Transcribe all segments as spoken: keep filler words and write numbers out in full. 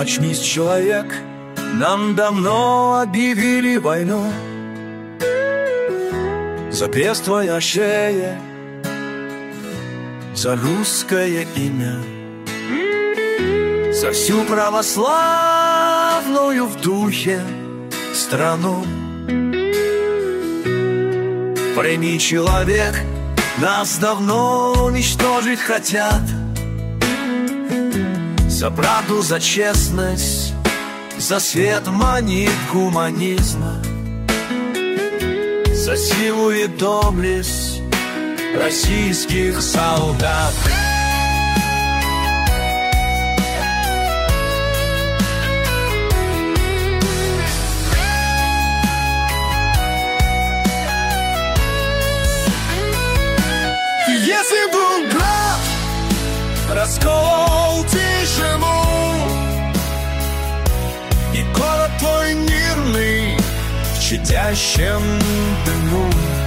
Очнись, человек, нам давно объявили войну. За крест твоя шея, за русское имя, за всю православную в духе страну. Прими, человек, нас давно уничтожить хотят. За правду, за честность, за свет манит гуманизма, за силу и доблесть российских солдат. Если был град, раскол тишину, и город твой мирный в чадящем дыму,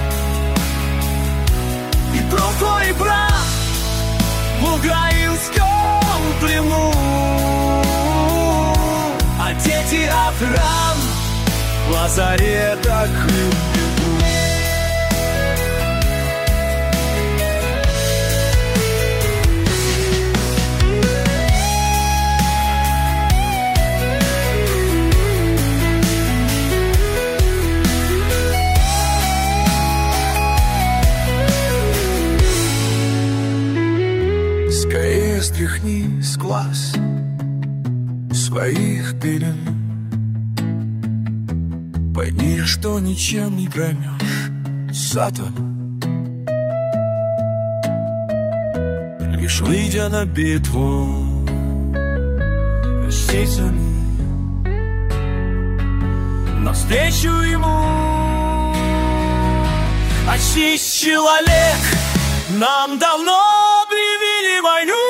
и брат твой брат в украинском плену, а дети от ран в лазаретах и бегу. Скорее стряхни с глаз своих пелен, пойми, что ничем не проймешь Сатан, лишь выйдя на битву с птицами навстречу ему. Очнись, человек, нам давно объявили войну.